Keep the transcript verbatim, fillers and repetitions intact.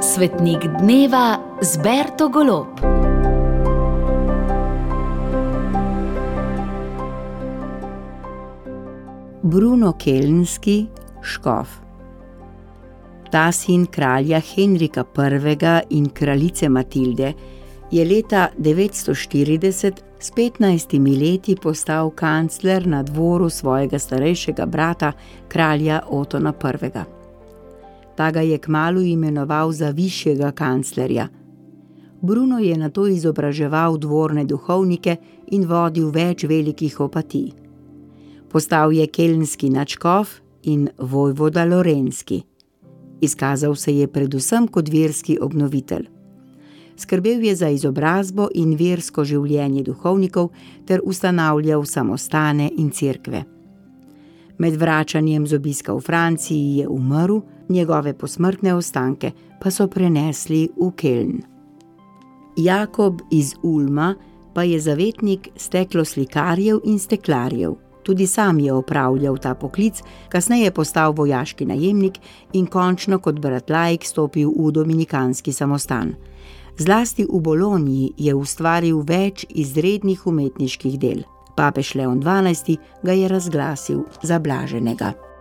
Svetnik dneva z Berto Golob. Bruno Kelnski, škof. Ta sin kralja Henrika prvega in kraljice Matilde je leta devetsto štirideset s petnajstimi leti postal kancler na dvoru svojega starejšega brata, kralja Otona prvega. Ta ga je kmalu imenoval za višjega kanclerja. Bruno je nato izobraževal dvorne duhovnike in vodil več velikih opatij. Postal je kelnski nadškof in vojvoda lorenski. Izkazal se je predvsem kot verski obnovitelj. Skrbel je za izobrazbo in versko življenje duhovnikov ter ustanavljal samostane in cerkve. Med vračanjem z obiska v Franciji je umrl, njegove posmrtne ostanke pa so prenesli v Keln. Jakob iz Ulma pa je zavetnik stekloslikarjev in steklarjev. Tudi sam je opravljal ta poklic, kasneje postal vojaški najemnik in končno kot bratlaik stopil v dominikanski samostan. Zlasti v Bologni je ustvaril več izrednih umetniških del. Papež Leon dvanajsti ga je razglasil za blaženega.